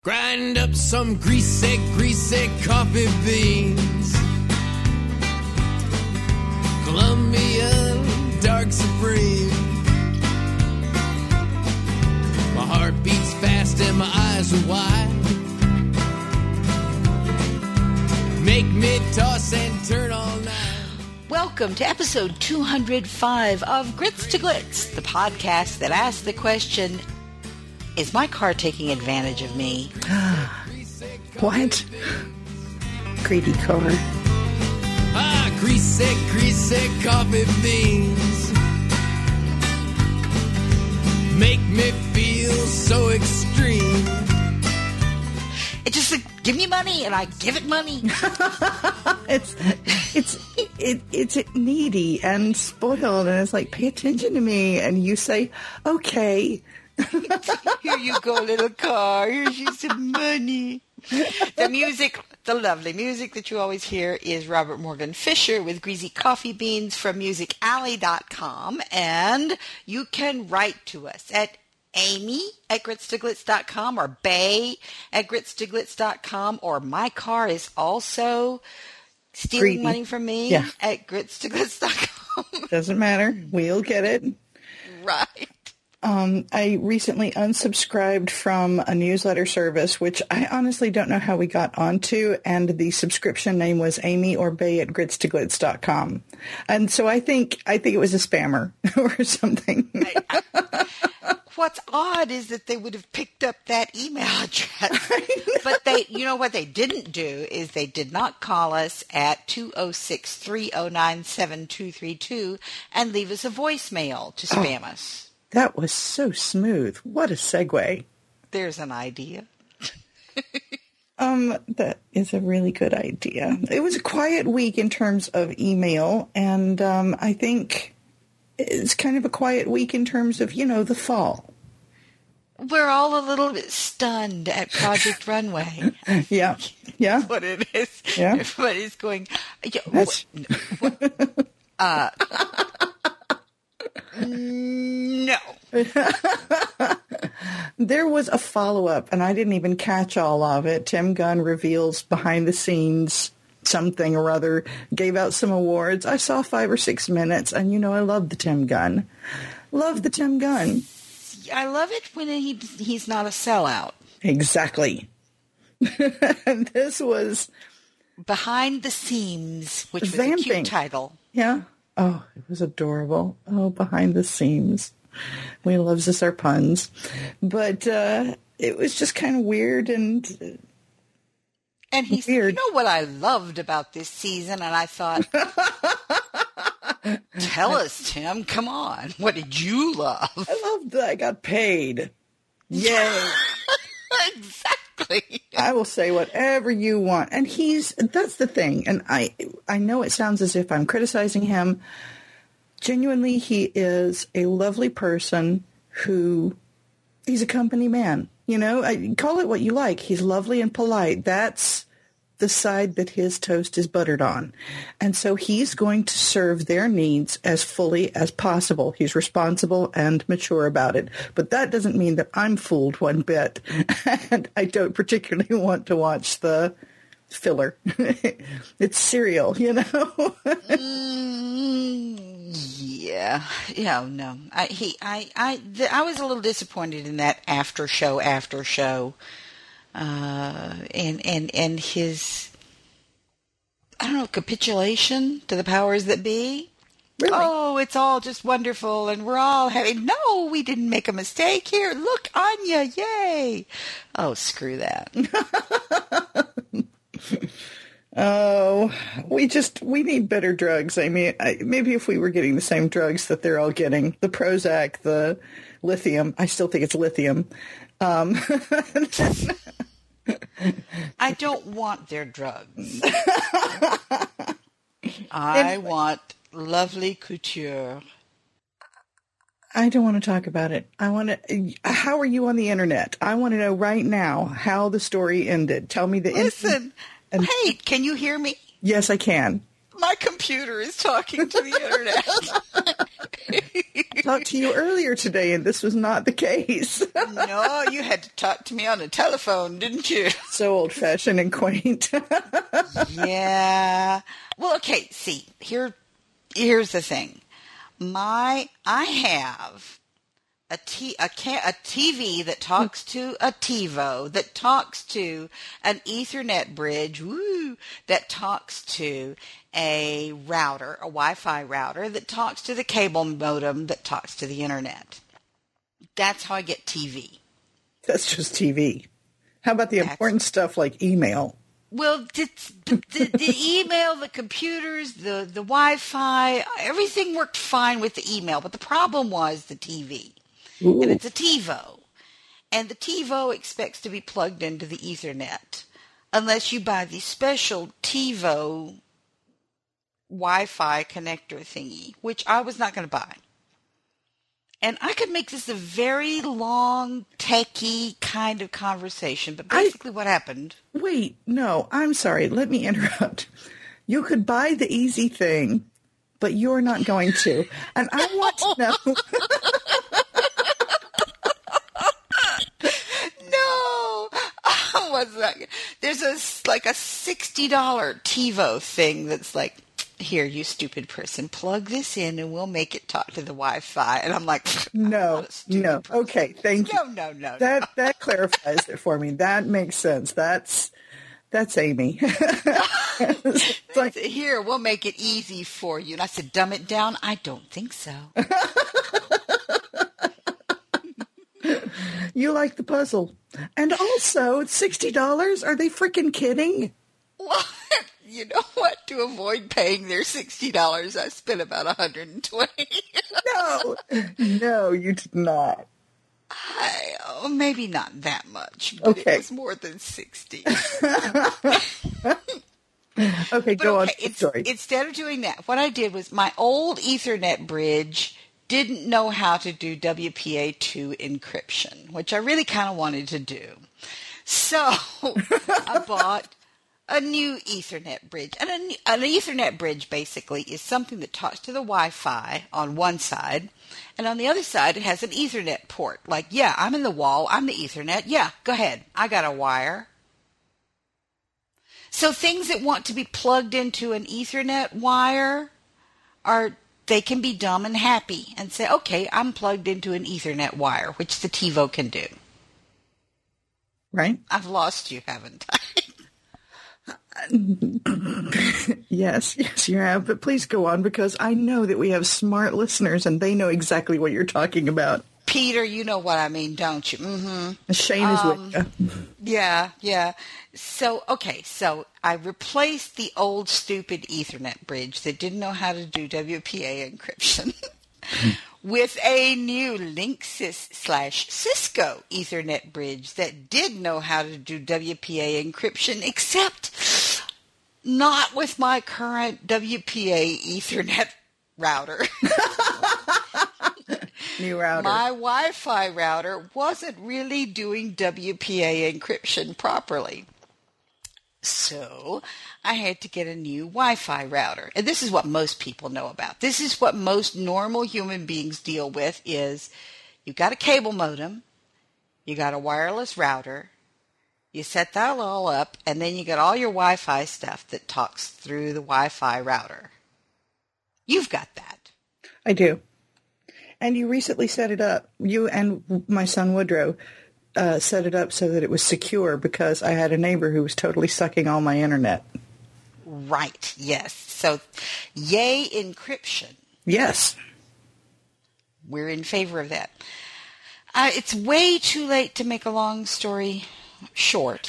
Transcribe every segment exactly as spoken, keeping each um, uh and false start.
Grind up some greasy, greasy coffee beans. Colombian Dark Supreme. My heart beats fast and my eyes are wide. Make me toss and turn all night. Welcome to episode two hundred five of Grits to Glitz, the podcast that asks the question, is my car taking advantage of me? What? Greedy car. Ah, greasy, greasy coffee beans. Make me feel so extreme. It just like, give me money and I give it money. it's it's it, it's needy and spoiled, and it's like, pay attention to me, and you say, okay. Here you go, little car. Here's you some money. The music, the lovely music that you always hear is Robert Morgan Fisher with Greasy Coffee Beans from music alley dot com. And you can write to us at Amy at grits to glitz dot com or Bay at grits to glitz dot com, or my car is also stealing Greedy. money from me Yeah. at grits to glitz dot com. Doesn't matter. We'll get it. Right. Um, I recently unsubscribed from a newsletter service, which I honestly don't know how we got onto, and the subscription name was Amy or Bay at grits to glitz dot com. And so I think I think it was a spammer or something. I, I, what's odd is that they would have picked up that email address. But they, you know what they didn't do is they did not call us at two oh six, three oh nine, seven two three two and leave us a voicemail to spam oh. us. That was so smooth. What a segue. There's an idea. um, that is a really good idea. It was a quiet week in terms of email, and um, I think it's kind of a quiet week in terms of, you know, the fall. We're all a little bit stunned at Project Runway. Yeah. Yeah. That's what it is. Yeah. Everybody's is going, That's... what, what, uh, no. There was a follow-up, and I didn't even catch all of it. Tim Gunn reveals behind the scenes something or other, gave out some awards. I saw five or six minutes, and you know I love the Tim Gunn. Love the Tim Gunn. I love it when he he's not a sellout. Exactly. And this was Behind the Seams, which was vamping. a cute title. Yeah. Oh, it was adorable. Oh, Behind the Seams. We loves us our puns. But uh, it was just kind of weird and And he weird. said, you know what I loved about this season? And I thought, tell us, Tim. Come on. What did you love? I loved that I got paid. Yay. Exactly. I will say whatever you want. And he's, that's the thing. And I, I know it sounds as if I'm criticizing him. Genuinely, he is a lovely person who, he's a company man. You know, I, call it what you like. He's lovely and polite. That's the side that his toast is buttered on. And so he's going to serve their needs as fully as possible. He's responsible and mature about it. But that doesn't mean that I'm fooled one bit. And I don't particularly want to watch the filler. It's cereal, you know? mm, yeah. Yeah, no. I, he, I, I, the, I was a little disappointed in that after show, after show. Uh, and, and, and his, I don't know, capitulation to the powers that be. Really? Oh, it's all just wonderful, and we're all having, no, we didn't make a mistake here. Look, Anya, yay. Oh, screw that. Oh, we just, we need better drugs. I mean, I, maybe if we were getting the same drugs that they're all getting, the Prozac, the lithium, I still think it's lithium. Um, I don't want their drugs. I want lovely couture. I don't want to talk about it. I want to. How are you on the internet? I want to know right now how the story ended. Tell me the. Listen, and, hey, can you hear me? Yes, I can. My computer is talking to the internet. I talked to you earlier today, and this was not the case. No, you had to talk to me on the telephone, didn't you? So old-fashioned and quaint. Yeah. Well, okay, see, here, here's the thing. My, I have a, t, a, ca- a T V that talks to a TiVo, that talks to an Ethernet bridge, woo, that talks to a router, a Wi-Fi router, that talks to the cable modem, that talks to the internet. That's how I get T V. That's just T V. How about the That's, important stuff like email? Well, the, the, the email, the computers, the, the Wi-Fi, everything worked fine with the email, but the problem was the T V. Ooh. And it's a TiVo. And the TiVo expects to be plugged into the Ethernet unless you buy the special TiVo Wi-Fi connector thingy, which I was not going to buy. And I could make this a very long, techie kind of conversation, but basically I, what happened... Wait, no, I'm sorry. Let me interrupt. You could buy the easy thing, but you're not going to. And I want to know... No! I was like, there's a, like a sixty dollars TiVo thing that's like, here, you stupid person, plug this in and we'll make it talk to the Wi-Fi. And I'm like, no, I'm no. person. Okay, thank you. No, no, no. That no. that clarifies it for me. That makes sense. That's that's Amy. It's like, here, we'll make it easy for you. And I said, dumb it down? I don't think so. You like the puzzle. And also, it's sixty dollars? Are they freaking kidding? Well, you know what? To avoid paying their sixty dollars, I spent about one hundred twenty dollars. No, no, you did not. I, oh, maybe not that much, but okay. It was more than sixty. Okay, go okay, on. Sorry. Instead of doing that, what I did was my old Ethernet bridge didn't know how to do W P A two encryption, which I really kind of wanted to do. So I bought a new Ethernet bridge. And an, an Ethernet bridge basically is something that talks to the Wi-Fi on one side, and on the other side it has an Ethernet port. Like, yeah, I'm in the wall, I'm the Ethernet. Yeah, go ahead. I got a wire. So things that want to be plugged into an Ethernet wire are, they can be dumb and happy and say, okay, I'm plugged into an Ethernet wire, which the TiVo can do. Right? I've lost you, haven't I? Yes, yes, you have. But please go on, because I know that we have smart listeners and they know exactly what you're talking about. Peter, you know what I mean, don't you? Mm-hmm. Shane is um, with you. Yeah, yeah. So, okay, so I replaced the old stupid Ethernet bridge that didn't know how to do W P A encryption with a new Linksys slash Cisco Ethernet bridge that did know how to do W P A encryption, except not with my current W P A Ethernet router. New router. My Wi-Fi router wasn't really doing W P A encryption properly. So I had to get a new Wi-Fi router. And this is what most people know about. This is what most normal human beings deal with is you've got a cable modem, you got a wireless router, you set that all up, and then you got all your Wi-Fi stuff that talks through the Wi-Fi router. You've got that. I do. And you recently set it up. You and my son Woodrow uh, set it up so that it was secure, because I had a neighbor who was totally sucking all my internet. Right, yes. So, yay encryption. Yes. We're in favor of that. Uh, it's way too late to make a long story short,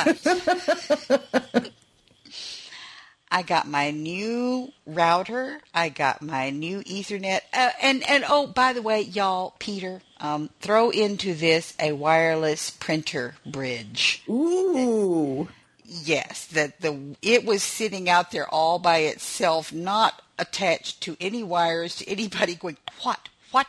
but I got my new router. I got my new Ethernet. Uh, and, and, oh, by the way, y'all, Peter, um, throw into this a wireless printer bridge. Ooh. Yes, that the it was sitting out there all by itself, not attached to any wires, to anybody going, what, what,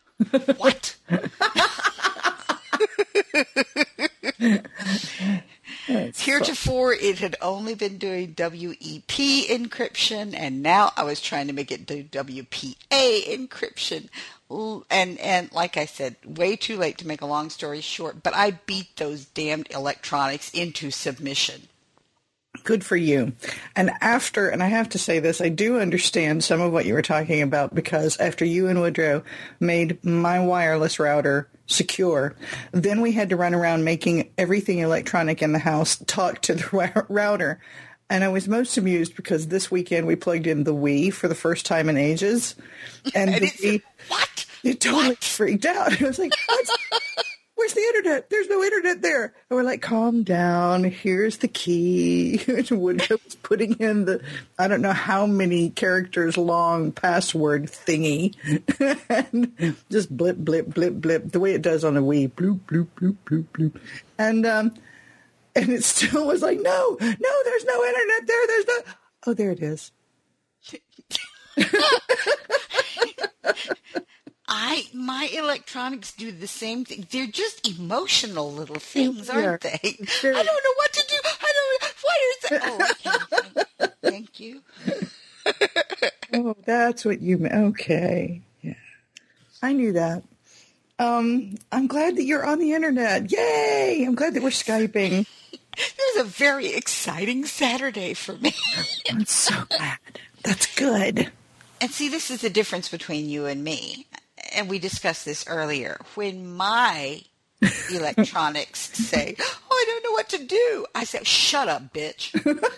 what? That's Heretofore, it had only been doing W E P encryption, and now I was trying to make it do W P A encryption. And, and like I said, way too late to make a long story short, but I beat those damned electronics into submission. Good for you. And after, and I have to say this, I do understand some of what you were talking about, because after you and Woodrow made my wireless router secure, then we had to run around making everything electronic in the house talk to the router. And I was most amused because this weekend we plugged in the Wii for the first time in ages. And, And the it's, Wii, what? it totally What? freaked out. I was like, what? Where's the internet? There's no internet there. And we're like, calm down. Here's the key. Woodrow was putting in the, I don't know how many characters long password thingy. And just blip, blip, blip, blip. The way it does on the Wii. Bloop, bloop, bloop, bloop, bloop. And, um, and it still was like, no, no, there's no internet there. There's no, oh, there it is. I my electronics do the same thing. They're just emotional little things, They are. aren't they? Very- I don't know what to do. I don't. What is that? Oh, okay. Thank you. Oh, that's what you meant. Okay. Yeah. I knew that. Um, I'm glad that you're on the internet. Yay! I'm glad that we're Skyping. It was a very exciting Saturday for me. I'm so glad. That's good. And see, this is the difference between you and me. And we discussed this earlier. When my electronics say, oh, I don't know what to do, I say, shut up, bitch.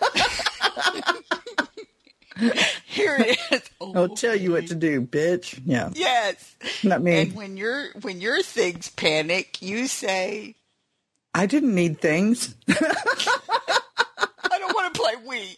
Here it is. Oh, I'll tell you what to do, bitch. Yeah. yes. Not me. And when your when your things panic, you say, I didn't need things. I don't want to play Wii.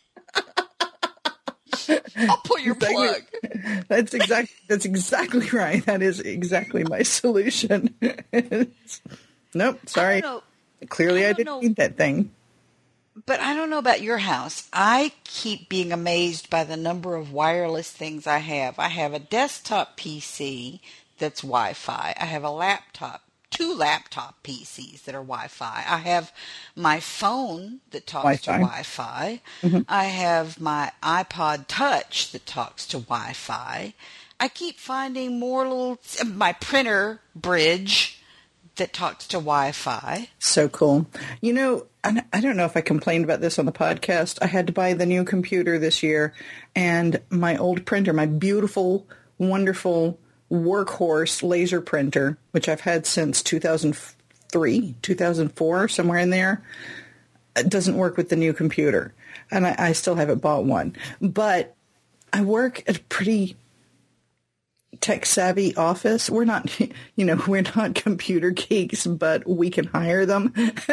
I'll pull your Exactly. plug. That's exactly that's exactly right. That is exactly my solution. Nope, sorry. I don't know. Clearly I I, don't didn't know. need that thing. But I don't know about your house. I keep being amazed by the number of wireless things I have. I have a desktop P C that's Wi-Fi. I have a laptop, two laptop P Cs that are Wi-Fi. I have my phone that talks to Wi-Fi. Wi-Fi. I have my iPod Touch that talks to Wi-Fi. I keep finding more little, my printer bridge that talks to Wi-Fi. So cool. You know, I I don't know if I complained about this on the podcast. I had to buy the new computer this year, and my old printer, my beautiful, wonderful workhorse laser printer, which I've had since two thousand three, two thousand four, somewhere in there, it doesn't work with the new computer. And I, I still haven't bought one. But I work at a pretty tech-savvy office. We're not, you know, we're not computer geeks, but we can hire them.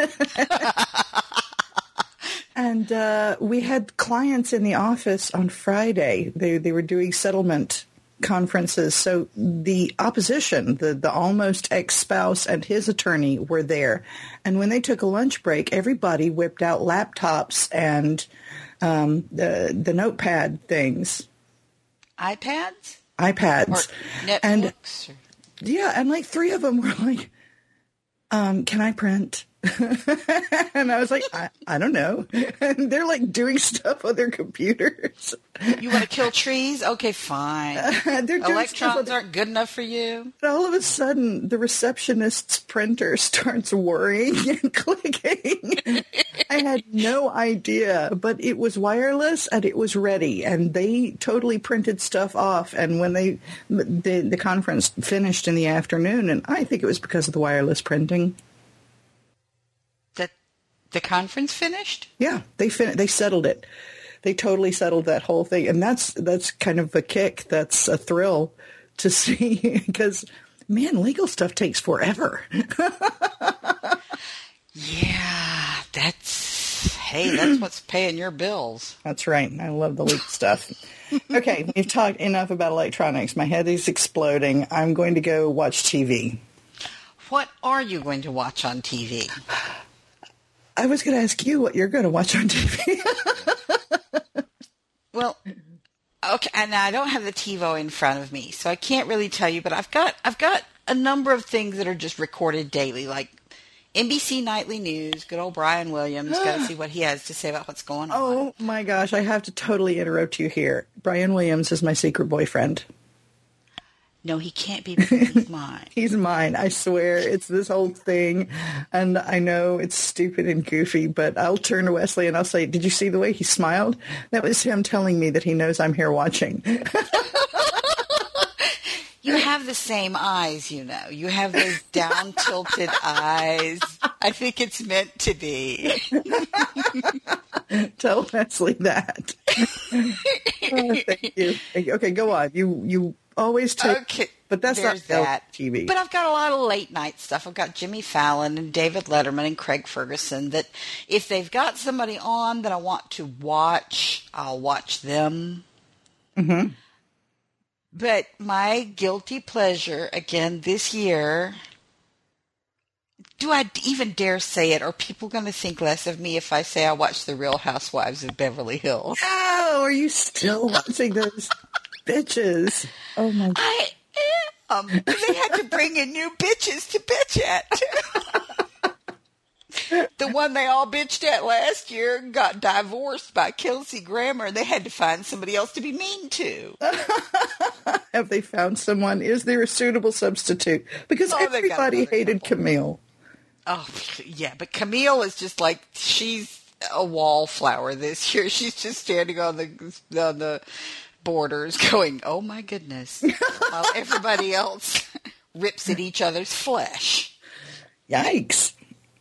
And uh, we had clients in the office on Friday. They they were doing settlement conferences. So the opposition, the, the almost ex-spouse and his attorney were there. And when they took a lunch break, everybody whipped out laptops and um, the the notepad things. iPads? iPads. Or Netbooks? And or- yeah, and like three of them were like, um, can I print? And I was like, I, I don't know. And they're like doing stuff on their computers. You want to kill trees? Okay, fine. They're doing stuff on Electrons their- aren't good enough for you? And all of a sudden, the receptionist's printer starts whirring and clicking. I had no idea, but it was wireless and it was ready, and they totally printed stuff off. And when they the the conference finished in the afternoon, and I think it was because of the wireless printing. That the conference finished? Yeah, they fin- they settled it. They totally settled that whole thing, and that's that's kind of a kick. That's a thrill to see, because man, legal stuff takes forever. Yeah, that's, hey, that's what's paying your bills. That's right. I love the legal stuff. Okay, we've talked enough about electronics. My head is exploding. I'm going to go watch T V. What are you going to watch on T V? I was going to ask you what you're going to watch on T V. Well, okay, and I don't have the TiVo in front of me, so I can't really tell you, but I've got I've got a number of things that are just recorded daily, like N B C Nightly News, good old Brian Williams. Got to see what he has to say about what's going on. Oh, my gosh. I have to totally interrupt you here. Brian Williams is my secret boyfriend. No, he can't be because he's mine. He's mine. I swear. It's this whole thing. And I know it's stupid and goofy, but I'll turn to Wesley and I'll say, did you see the way he smiled? That was him telling me that he knows I'm here watching. You have the same eyes, you know. You have those down-tilted eyes. I think it's meant to be. Tell Wesley that. Oh, thank you. Thank you. Okay, go on. You you always take, okay, but that's there's not that. T V. But I've got a lot of late night stuff. I've got Jimmy Fallon and David Letterman and Craig Ferguson that if they've got somebody on that I want to watch, I'll watch them. Mm-hmm. But my guilty pleasure, again, this year, do I even dare say it? Are people going to think less of me if I say I watch The Real Housewives of Beverly Hills? Oh, are you still watching those bitches? Oh, my God. I am. They had to bring in new bitches to bitch at, too. The one they all bitched at last year got divorced by Kelsey Grammer. They had to find somebody else to be mean to. Have they found someone? Is there a suitable substitute? Because Oh, they've got everybody another hated couple. Camille. Oh, yeah, but Camille is just like, she's a wallflower this year. She's just standing on the on the borders going, oh my goodness, while everybody else rips at each other's flesh. Yikes.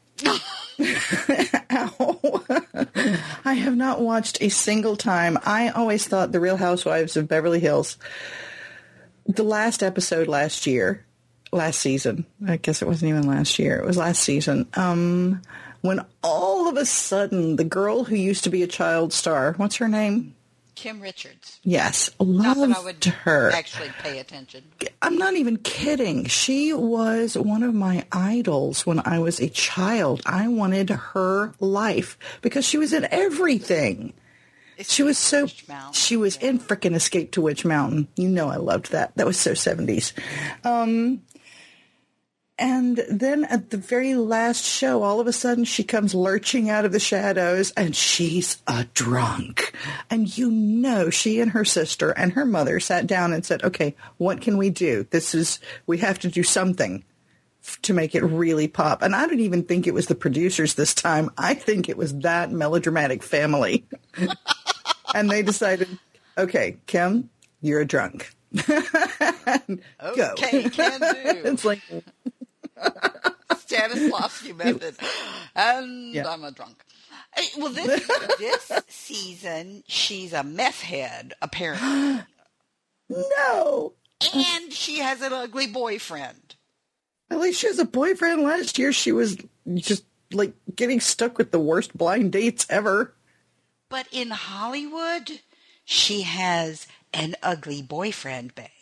Ow. I have not watched a single time. I always thought The Real Housewives of Beverly Hills, the last episode last year, last season, I guess it wasn't even last year, it was last season, um, when all of a sudden the girl who used to be a child star, what's her name? Kim Richards. Yes, Not loved that I would her. actually pay attention. I'm not even kidding. She was one of my idols when I was a child. I wanted her life because she was in everything. She was so, she was in frickin' Escape to Witch Mountain. You know I loved that. That was so seventies. Um, and then at the very last show, all of a sudden she comes lurching out of the shadows and she's a drunk. And you know she and her sister and her mother sat down and said, okay, what can we do? This is, we have to do something to make it really pop. And I don't even think it was the producers this time. I think it was that melodramatic family. And they decided, okay, Kim, you're a drunk. Go. Okay, can do. It's like... Stanislavski method. And Yeah. I'm a drunk. Hey, well, this, this season, she's a meth head, apparently. No. And she has an ugly boyfriend. At least she has a boyfriend. Last year she was just like getting stuck with the worst blind dates ever. But in Hollywood, she has an ugly boyfriend, bae.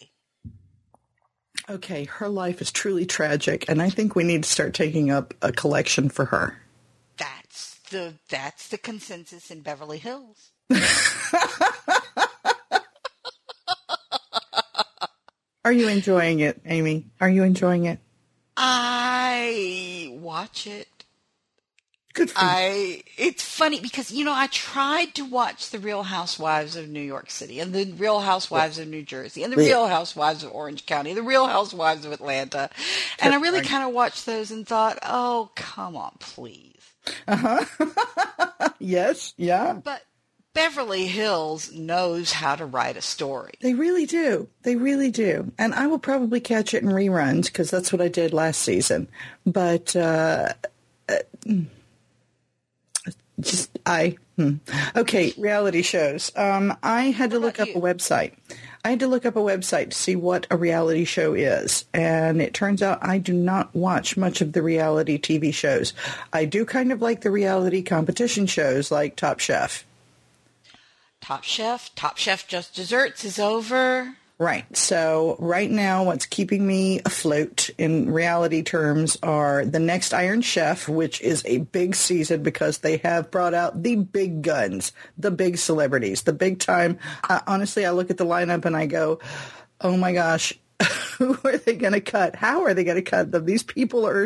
Okay, her life is truly tragic, and I think we need to start taking up a collection for her. That's the that's the consensus in Beverly Hills. Are you enjoying it, Amy? Are you enjoying it? I watch it. Good for you. I it's funny because you know I tried to watch The Real Housewives of New York City and The Real Housewives of New Jersey and The Real Housewives of Orange County, The Real Housewives of Atlanta, and I really kind of watched those and thought, oh come on, please. Uh-huh. Yes, yeah. But Beverly Hills knows how to write a story. They really do. They really do. And I will probably catch it in reruns because that's what I did last season. But uh, uh, just I hmm. Okay, reality shows. Um, I had to What look about up you? a website. I had to look up a website to see what a reality show is. And it turns out I do not watch much of the reality T V shows. I do kind of like the reality competition shows like Top Chef. Top Chef, Top Chef Just Desserts is over. Right. So right now what's keeping me afloat in reality terms are The Next Iron Chef, which is a big season because they have brought out the big guns, the big celebrities, the big time. Uh, honestly, I look at the lineup and I go, oh my gosh, who are they going to cut? How are they going to cut them? These people are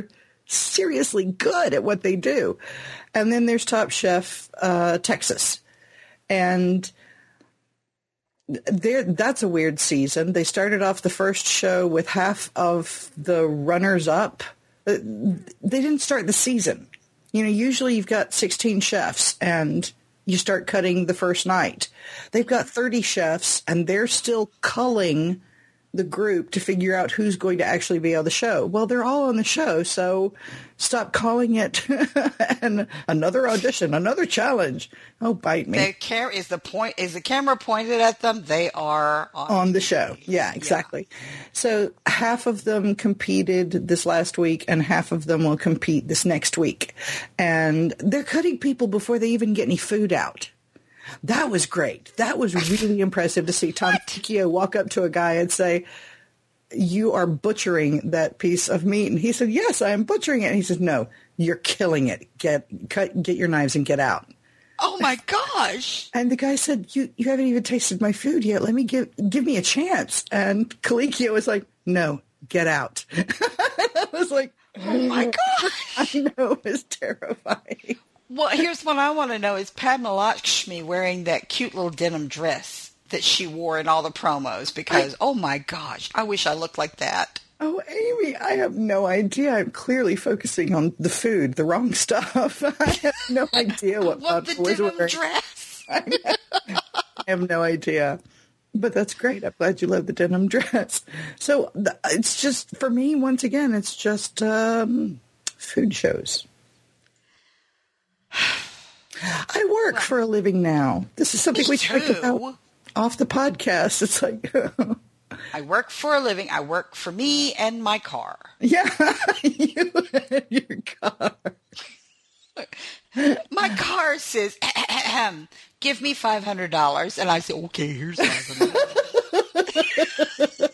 seriously good at what they do. And then there's Top Chef uh, Texas. And there, that's a weird season. They started off the first show with half of the runners-up. They didn't start the season. You know, usually you've got sixteen chefs, and you start cutting the first night. They've got thirty chefs, and they're still culling the group to figure out who's going to actually be on the show. Well, they're all on the show, so stop calling it and another audition, another challenge. Oh, bite me. The cam- is the point is the camera pointed at them? They are on, on the show. Yeah, exactly. Yeah. So half of them competed this last week, and half of them will compete this next week. And they're cutting people before they even get any food out. That was great. That was really impressive to see Tom Tecchio walk up to a guy and say, "You are butchering that piece of meat." And he said, "Yes, I am butchering it." And he said, "No, you're killing it. Get cut, get your knives and get out." Oh my gosh. And the guy said, you you haven't even tasted my food yet. Let me give give me a chance. And Colicchio was like, "No, get out." I was like, oh my gosh. I know, it was terrifying. Well, here's what I want to know is Padma Lakshmi wearing that cute little denim dress that she wore in all the promos because, I, oh my gosh, I wish I looked like that. Oh, Amy, I have no idea. I'm clearly focusing on the food, the wrong stuff. I have no idea what well, Padma the was denim wearing. dress. I, I have no idea. But that's great. I'm glad you love the denim dress. So the, it's just, for me, once again, it's just um, food shows. I work well, for a living now. This is something we talk about off the podcast. It's like I work for a living. I work for me and my car. Yeah, you and your car. My car says, "Give me five hundred dollars," and I say, "Okay, here's five hundred dollars."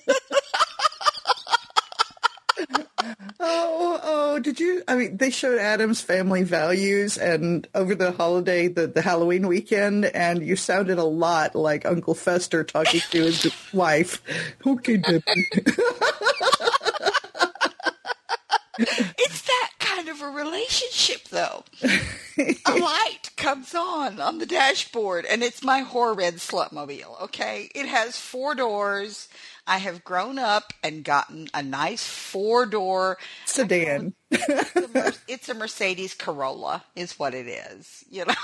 Oh, oh, did you? I mean, they showed Addams Family Values and over the holiday, the, the Halloween weekend, and you sounded a lot like Uncle Fester talking to his wife. Okay, Debbie. It's that kind of a relationship, though. A light comes on on the dashboard, and it's my Horred Slutmobile, okay? It has four doors. I have grown up and gotten a nice four-door sedan. It's a, Mer- it's a Mercedes Corolla is what it is, you know.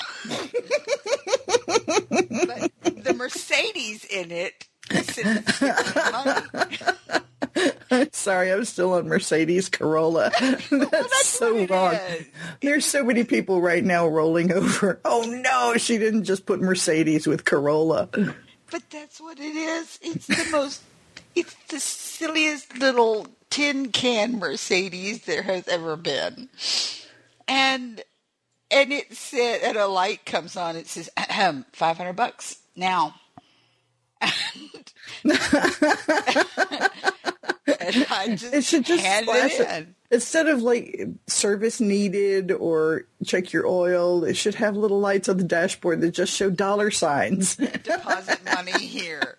But the Mercedes in it is money. Sorry, I'm still on Mercedes Corolla. That's, well, that's so wrong. Is. There's so many people right now rolling over. Oh, no, she didn't just put Mercedes with Corolla. But that's what it is. It's the most... It's the silliest little tin can Mercedes there has ever been. And and it said, and a light comes on, it says, ahem, five hundred bucks now. And, and I just it should just hand flash it in. Instead of like service needed or check your oil, it should have little lights on the dashboard that just show dollar signs. Deposit money here.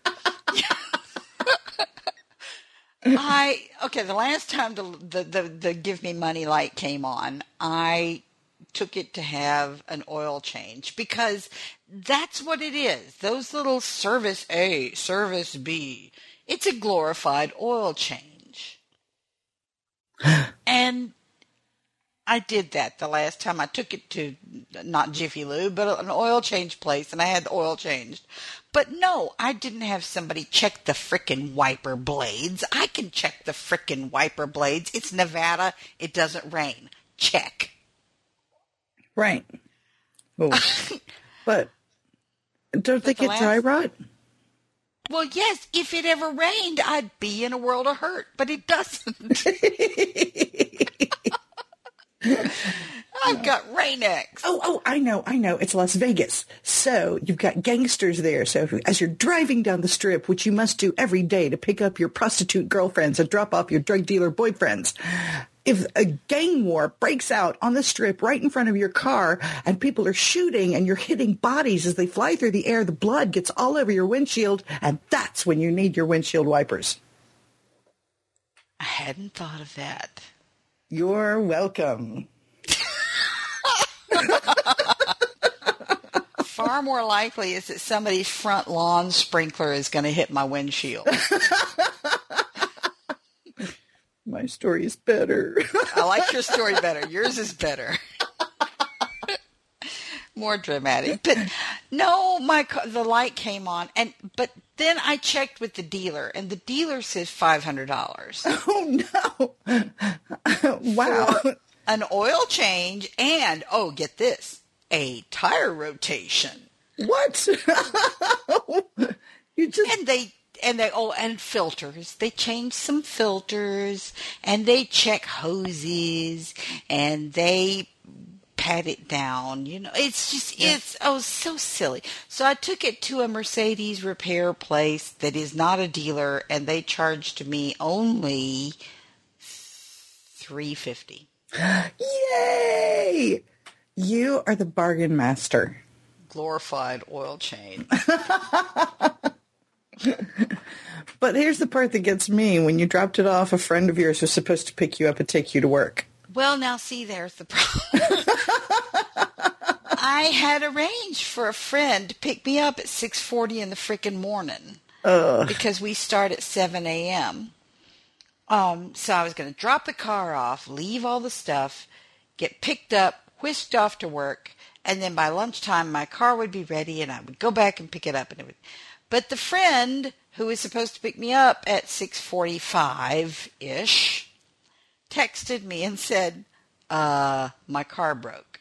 I okay. The last time the, the the the give me money light came on, I took it to have an oil change because that's what it is. Those little service A, service B. It's a glorified oil change, and I did that the last time I took it to not Jiffy Lube, but an oil change place, and I had the oil changed. But no, I didn't have somebody check the frickin' wiper blades. I can check the frickin' wiper blades. It's Nevada. It doesn't rain. Check. Right. Oh. But don't they get dry rot? Well, yes. If it ever rained, I'd be in a world of hurt. But it doesn't. I've got Rain-X. Oh, oh, I know, I know. It's Las Vegas. So you've got gangsters there. So if, as you're driving down the strip, which you must do every day to pick up your prostitute girlfriends and drop off your drug dealer boyfriends, if a gang war breaks out on the strip right in front of your car and people are shooting and you're hitting bodies as they fly through the air, the blood gets all over your windshield, and that's when you need your windshield wipers. I hadn't thought of that. You're welcome. Far more likely is that somebody's front lawn sprinkler is going to hit my windshield. My story is better. I like your story better. Yours is better. More dramatic. But no, my car, the light came on, and but then I checked with the dealer, and the dealer says five hundred dollars. Oh, no. Wow. For an oil change and, oh, get this, a tire rotation. What? You just... And they... And they oh and filters. They change some filters and they check hoses and they pat it down. You know, it's just yeah. it's oh so silly. So I took it to a Mercedes repair place that is not a dealer, and they charged me only three fifty. Yay! You are the bargain master. Glorified oil change. But here's the part that gets me. When you dropped it off, a friend of yours was supposed to pick you up and take you to work. Well, now see, there's the problem. I had arranged for a friend to pick me up at six forty in the frickin' morning. Ugh. Because we start at seven a.m. Um, so I was going to drop the car off, leave all the stuff, get picked up, whisked off to work, and then by lunchtime my car would be ready and I would go back and pick it up and it would... But the friend who was supposed to pick me up at six forty-five-ish texted me and said, uh, my car broke.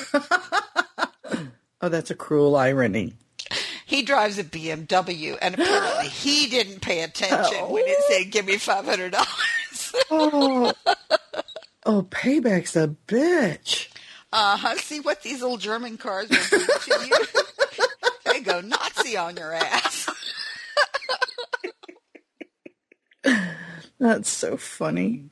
Oh, that's a cruel irony. He drives a B M W, and apparently he didn't pay attention oh. when it said, give me five hundred dollars. oh. oh, payback's a bitch. Uh-huh. See what these little German cars will do to you? They go Nazi on your ass. That's so funny.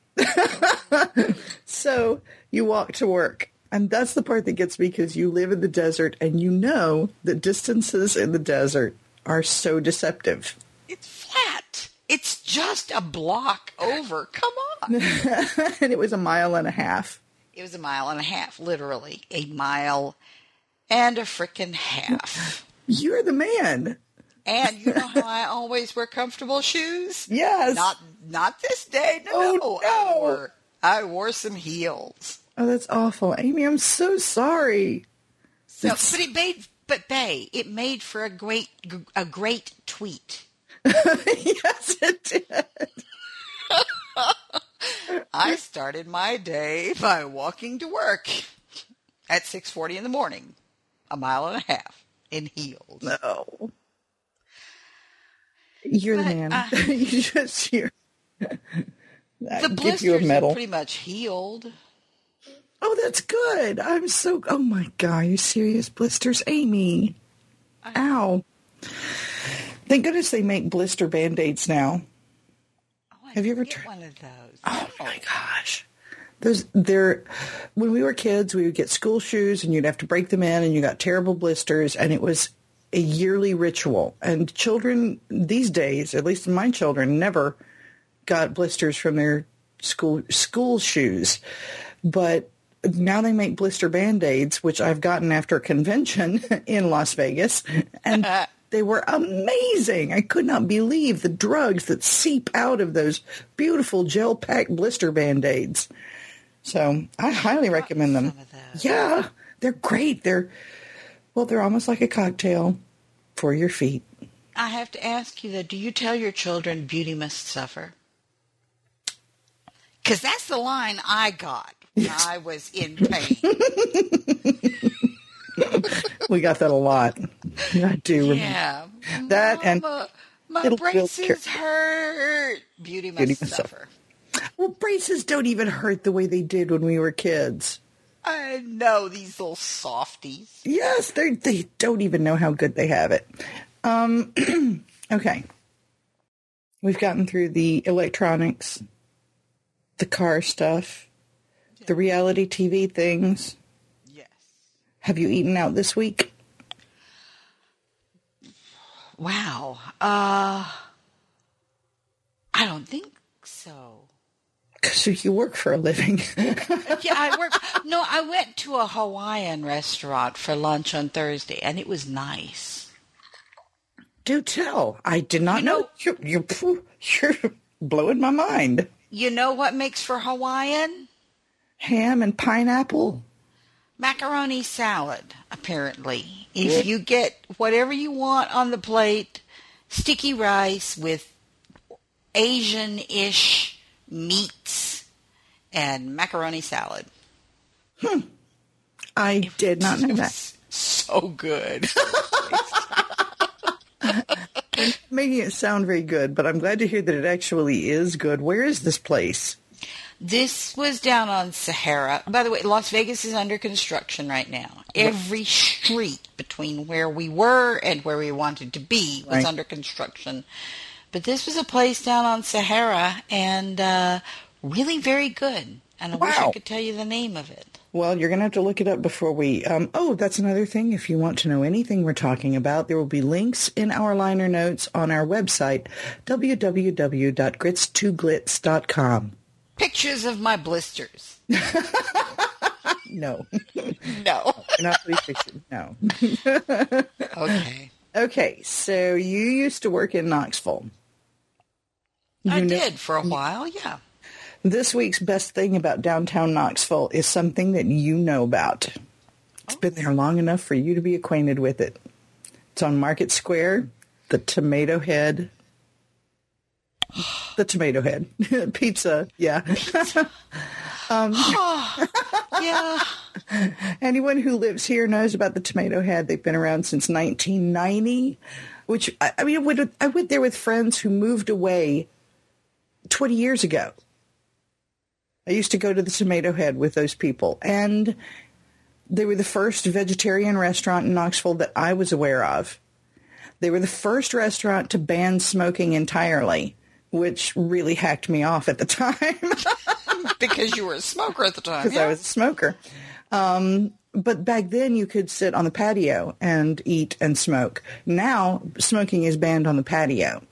So you walk to work, and that's the part that gets me, because you live in the desert and you know that distances in the desert are so deceptive. It's flat. It's just a block over. Come on. And it was a mile and a half. It was a mile and a half, literally. A mile and a frickin' half. You're the man. And you know how I always wear comfortable shoes? Yes. Not not this day. No, oh, no. no. I wore, I wore some heels. Oh, that's awful. Amy, I'm so sorry. No, but it made, but Bay, it made for a great, a great tweet. Yes, it did. I started my day by walking to work at six forty in the morning, a mile and a half in heels. No. You're but, the man. Uh, you just here. The blisters you a medal. are pretty much healed. Oh, that's good. I'm so... Oh, my God. Are you serious? Blisters? Amy. I, Ow. Thank goodness they make blister Band-Aids now. Oh, I Have you ever tried tried one of those? Oh, my gosh. Those, they're... When we were kids, we would get school shoes, and you'd have to break them in, and you got terrible blisters, and it was a yearly ritual. And children these days, at least my children, never got blisters from their school school shoes. But now they make blister Band-Aids, which I've gotten after a convention in Las Vegas, and they were amazing. I could not believe the drugs that seep out of those beautiful gel-packed blister Band-Aids. So I highly recommend them. Yeah, they're great. They're Well, they're almost like a cocktail for your feet. I have to ask you, though, do you tell your children beauty must suffer? Because that's the line I got when yes. I was in pain. We got that a lot. I do. Yeah. That Mama, and my braces hurt. Beauty must, beauty must suffer. suffer. Well, braces don't even hurt the way they did when we were kids. I know, these little softies. Yes, they they don't even know how good they have it. Um, okay. We've gotten through the electronics, the car stuff, yeah. the reality T V things. Yes. Have you eaten out this week? Wow. Uh, I don't think so. Because So you work for a living. Yeah, I work. No, I went to a Hawaiian restaurant for lunch on Thursday, and it was nice. Do tell. I did not You know. know- You're, you're, phew, you're blowing my mind. You know what makes for Hawaiian? Ham and pineapple. Macaroni salad, apparently. If you get whatever you want on the plate, sticky rice with Asian-ish meats and macaroni salad. I did not know It that. was so good. Making it sound very good, but I'm glad to hear that it actually is good. Where is this place? This was down on Sahara. By the way, Las Vegas is under construction right now. Every street between where we were and where we wanted to be was Right. under construction. But this was a place down on Sahara, and uh, really very good. And I wish I Wow. could tell you the name of it. Well, you're going to have to look it up before we... Um, oh, that's another thing. If you want to know anything we're talking about, there will be links in our liner notes on our website, w w w dot grits to glitz dot com. Pictures of my blisters. No. No. You're not please picture. No. Okay. Okay, so you used to work in Knoxville. I You know- did for a while, yeah. This week's best thing about downtown Knoxville is something that you know about. It's been there long enough for you to be acquainted with it. It's on Market Square, the Tomato Head. The Tomato Head. Pizza, yeah. Yeah. Anyone who lives here knows about the Tomato Head. They've been around since nineteen ninety, which, I, I mean, I went, I went there with friends who moved away twenty years ago. I used to go to the Tomato Head with those people, and they were the first vegetarian restaurant in Knoxville that I was aware of. They were the first restaurant to ban smoking entirely, which really hacked me off at the time. Because you were a smoker at the time. Because Yeah. I was a smoker. Um, but back then you could sit on the patio and eat and smoke. Now smoking is banned on the patio.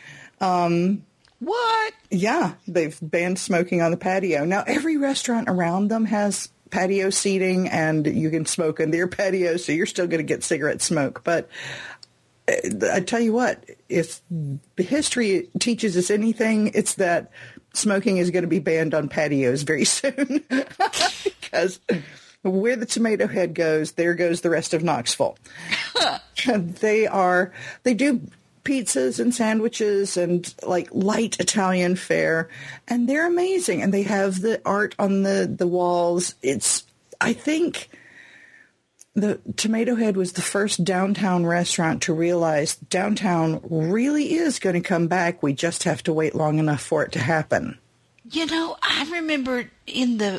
What? Yeah, they've banned smoking on the patio. Now every restaurant around them has patio seating and you can smoke in their patio, so you're still going to get cigarette smoke. But uh, I tell you what, if history teaches us anything, it's that smoking is going to be banned on patios very soon. Because where the Tomato Head goes, there goes the rest of Knoxville. They are, they do pizzas and sandwiches and like light Italian fare, and they're amazing. And they have the art on the, the walls. It's, I think the Tomato Head was the first downtown restaurant to realize downtown really is going to come back. We just have to wait long enough for it to happen. You know, I remember in the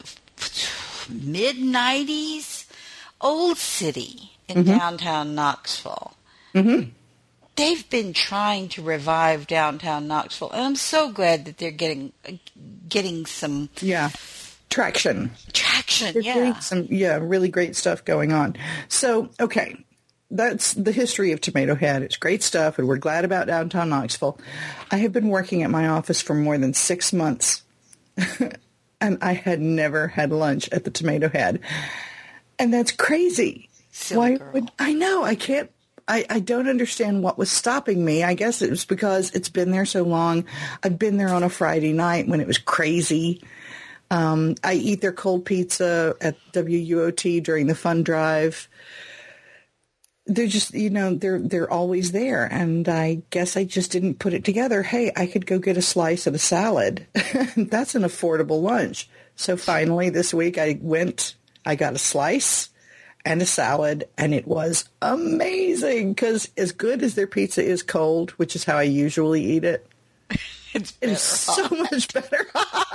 mid nineties, Old City in Mm-hmm. downtown Knoxville. Mm-hmm. They've been trying to revive downtown Knoxville, and I'm so glad that they're getting getting some Yeah. Traction. traction. They're Yeah. doing some, yeah, really great stuff going on. So, okay, that's the history of Tomato Head. It's great stuff, and we're glad about downtown Knoxville. I have been working at my office for more than six months, and I had never had lunch at the Tomato Head. And that's crazy. Silly Why girl. would I know? I can't. I, I don't understand what was stopping me. I guess it was because it's been there so long. I've been there on a Friday night when it was crazy. Um, I eat their cold pizza at W U O T during the fund drive. They're just, you know, they're they're always there. And I guess I just didn't put it together. Hey, I could go get a slice of a salad. That's an affordable lunch. So finally this week I went, I got a slice and a salad, and it was amazing because as good as their pizza is cold, which is how I usually eat it, It's it better. is so much better.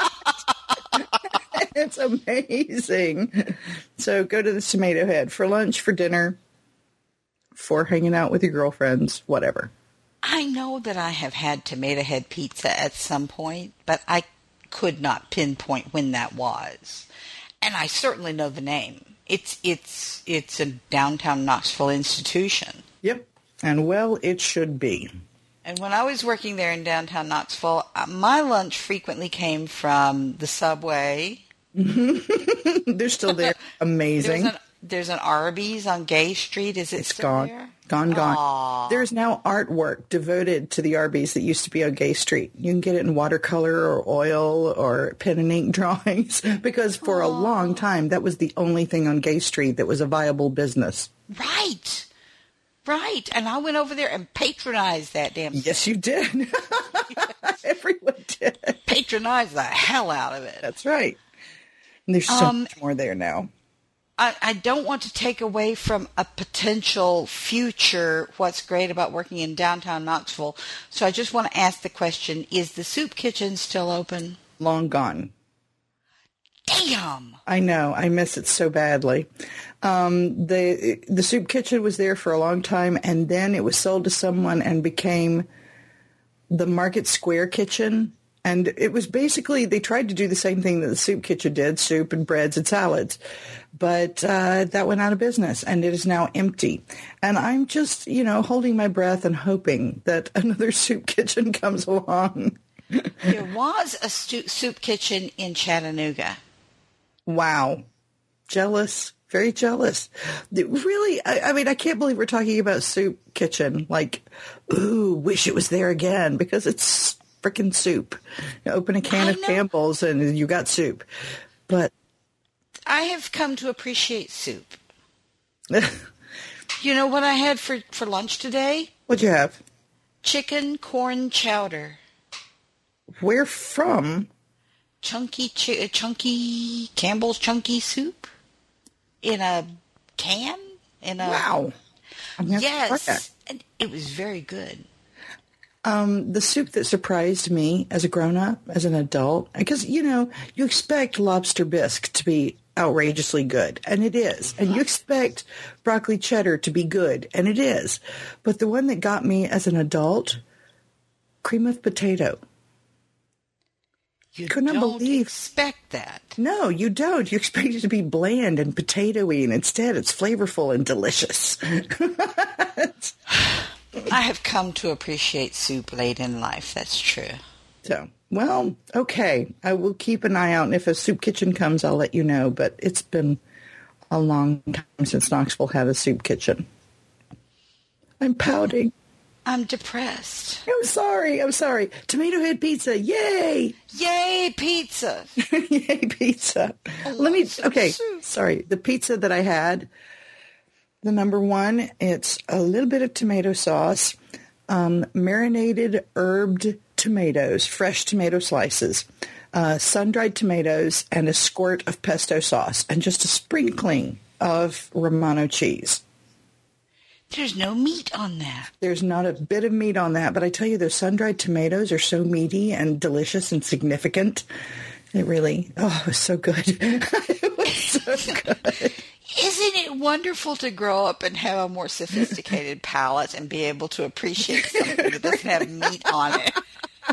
It's amazing. So go to the Tomato Head for lunch, for dinner, for hanging out with your girlfriends, whatever. I know that I have had Tomato Head pizza at some point, but I could not pinpoint when that was. And I certainly know the name. It's it's it's a downtown Knoxville institution. Yep. And well, it should be. And when I was working there in downtown Knoxville, uh, my lunch frequently came from the Subway. They're still there. Amazing. There's an, there's an Arby's on Gay Street. Is it It's still gone. there? Gone, gone. Aww. There's now artwork devoted to the Arby's that used to be on Gay Street. You can get it in watercolor or oil or pen and ink drawings because for Aww. a long time that was the only thing on Gay Street that was a viable business. Right. Right. And I went over there and patronized that damn thing. Yes, you did. Everyone did. Patronized the hell out of it. That's right. And there's so Um, much more there now. I, I don't want to take away from a potential future what's great about working in downtown Knoxville. So I just want to ask the question, is the soup kitchen still open? Long gone. Damn! I know. I miss it so badly. Um, the the soup kitchen was there for a long time, and then it was sold to someone and became the Market Square Kitchen. And it was basically, they tried to do the same thing that the soup kitchen did, soup and breads and salads. But uh, that went out of business, and it is now empty. And I'm just, you know, holding my breath and hoping that another soup kitchen comes along. There was a stu- soup kitchen in Chattanooga. Wow. Jealous. Very jealous. Really, I, I mean, I can't believe we're talking about soup kitchen. Like, ooh, wish it was there again, because it's freaking soup. You open a can I of know. Campbell's and you got soup. But I have come to appreciate soup. You know what I had for, for lunch today? what'd you have? Chicken corn chowder. Where from? Chunky, ch- chunky, Campbell's chunky soup in a can? In a Wow. I'm gonna have to try that. Yes, and it was very good. Um, the soup that surprised me as a grown-up, as an adult, because, you know, you expect lobster bisque to be outrageously good, and it is. And you expect broccoli cheddar to be good, and it is. But the one that got me as an adult, cream of potato. You Could not don't believe- expect that. No, you don't. You expect it to be bland and potatoey, and instead it's flavorful and delicious. I have come to appreciate soup late in life. That's true. So, well, okay. I will keep an eye out, and if a soup kitchen comes, I'll let you know. But it's been a long time since Knoxville had a soup kitchen. I'm pouting. I'm depressed. I'm sorry. I'm sorry. Tomato head pizza. Yay! Yay, pizza! Yay, pizza. Let me, lots of okay, soup. sorry. The pizza that I had, the number one, it's a little bit of tomato sauce, um, marinated herbed tomatoes, fresh tomato slices, uh, sun-dried tomatoes, and a squirt of pesto sauce, and just a sprinkling of Romano cheese. There's no meat on that. There's not a bit of meat on that, but I tell you, those sun-dried tomatoes are so meaty and delicious and significant. It really, oh, it was so good. It was so good. Isn't it wonderful to grow up and have a more sophisticated palate and be able to appreciate something that doesn't have meat on it?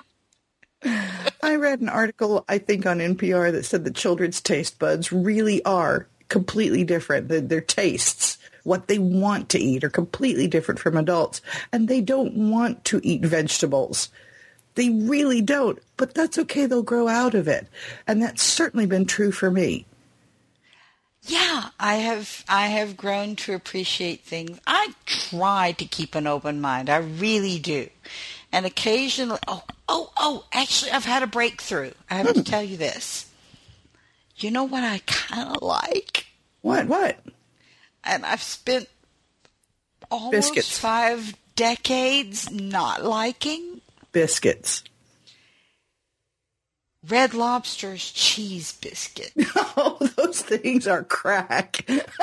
I read an article, I think, on N P R that said that children's taste buds really are completely different. Their, their tastes, what they want to eat, are completely different from adults. And they don't want to eat vegetables. They really don't. But that's okay. They'll grow out of it. And that's certainly been true for me. Yeah, I have I have grown to appreciate things. I try to keep an open mind. I really do. And occasionally, oh, oh, oh, actually, I've had a breakthrough. I have to tell you this. You know what I kind of like? What? What? And I've spent almost Biscuits. five decades not liking Biscuits. Red Lobster's cheese biscuit. Oh, those things are crack.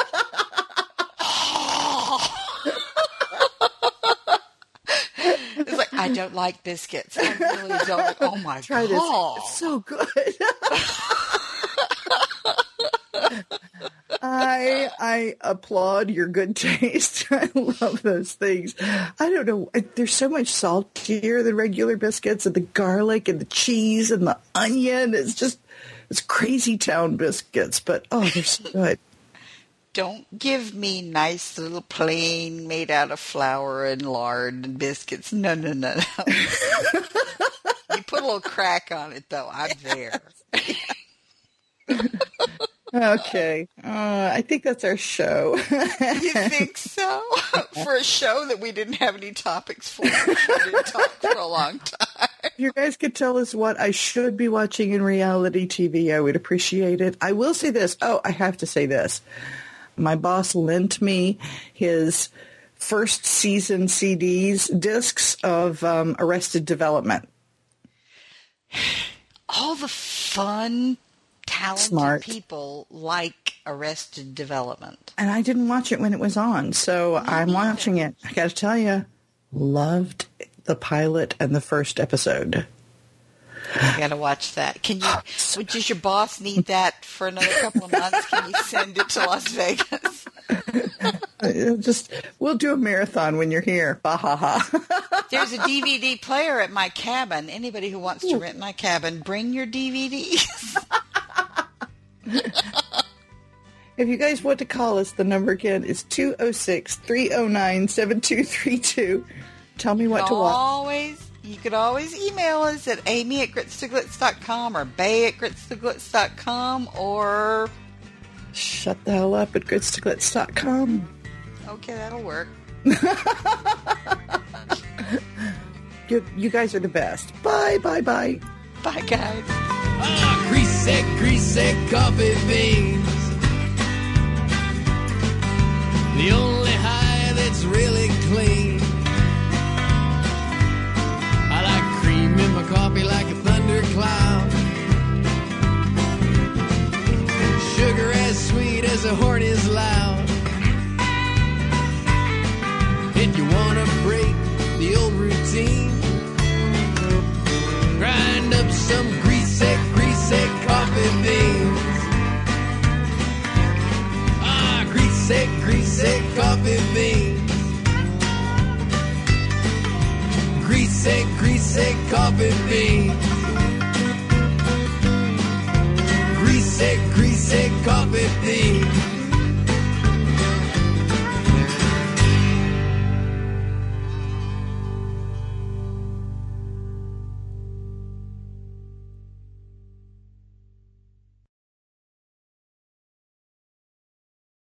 It's like, I don't like biscuits. I really don't. Oh, my Try God. this. It's so good. I I applaud your good taste. I love those things. I don't know. They're so much saltier than regular biscuits, and the garlic and the cheese and the onion. It's just, it's crazy town biscuits, but oh, they're so good. Don't give me nice little plain made out of flour and lard and biscuits. No, no, no, no. You put a little crack on it, though. I'm there. Okay. Uh, I think that's our show. You think so? For a show that we didn't have any topics for, we didn't talk for a long time. If you guys could tell us what I should be watching in reality T V, I would appreciate it. I will say this. Oh, I have to say this. My boss lent me his first season C Ds, discs of um, Arrested Development. All the fun, talented Smart people like Arrested Development. And I didn't watch it when it was on, so Me I'm neither. watching it. I got to tell you, loved the pilot and the first episode. I got to watch that. Can you? Would Does your boss need that for another couple of months? Can you send it to Las Vegas? Uh, Just we'll do a marathon when you're here. Bah ha ha. There's a D V D player at my cabin. Anybody who wants to rent my cabin, bring your D V Ds. If you guys want to call us, the number again is two oh six, three oh nine, seven two three two. Tell me what to watch. Always, you could always email us at amy at grits to glitz dot com or bay at grits to glitz dot com or... Shut the hell up at grits to glitz dot com. Okay, that'll work. You, you guys are the best. Bye, bye, bye. Bye, guys. Ah, greasy, greasy coffee beans. The only high that's really clean. I like cream in my coffee like a thundercloud. Sugar as sweet as a horn is loud. If you wanna break the old routine, grind up some greasy, greasy coffee beans. Ah, greasy, greasy coffee beans. Greasy, greasy coffee beans. Greasy, greasy coffee beans.